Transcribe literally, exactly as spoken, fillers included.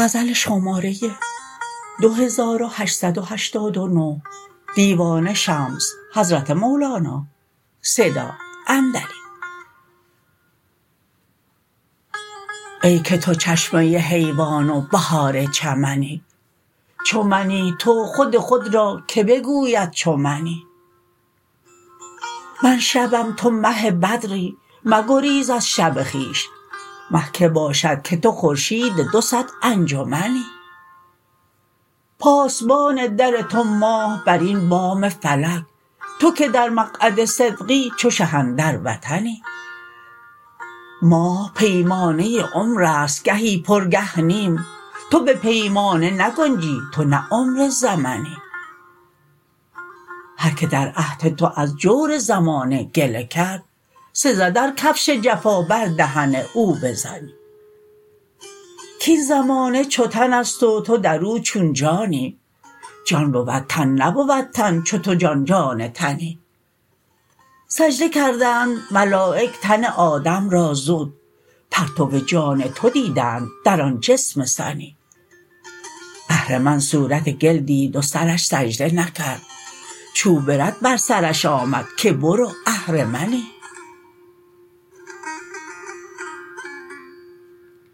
غزل شماره دو هزار و هشتصد و هشتاد و نه دیوان شمس حضرت مولانا صدا اندری. ای که تو چشمه حیوان و بهار چمنی، چو منی تو خود خود را که بگوید چو منی. من شبم تو مه بدری، مگریز از شب خویش. مه که باشد که تو خورشید دو صد انجمنی. پاسبان در تو ماه بر این بام فلک، تو که در مقعد صدقی چو شه اندر وطنی. ماه پیمانه عمرست گهی پر گه نیم، تو به پیمانه نگنجی تو نه عمر زمنی. هر که در عهد تو از جور زمانه گله کرد، سزد ار کفش جفا بر دهن او بزنی. کاین زمانه چو تنست و تو در او چون جانی، جان بود تن نبود تن چو تو جان جان تنی. سجده کردند ملایک تن آدم را زود، پرتو جان تو دیدند در آن جسم سنی. اهرمن صورت گل دید و سرش سجده نکرد، چوب رد بر سرش آمد که برو اهرمنی.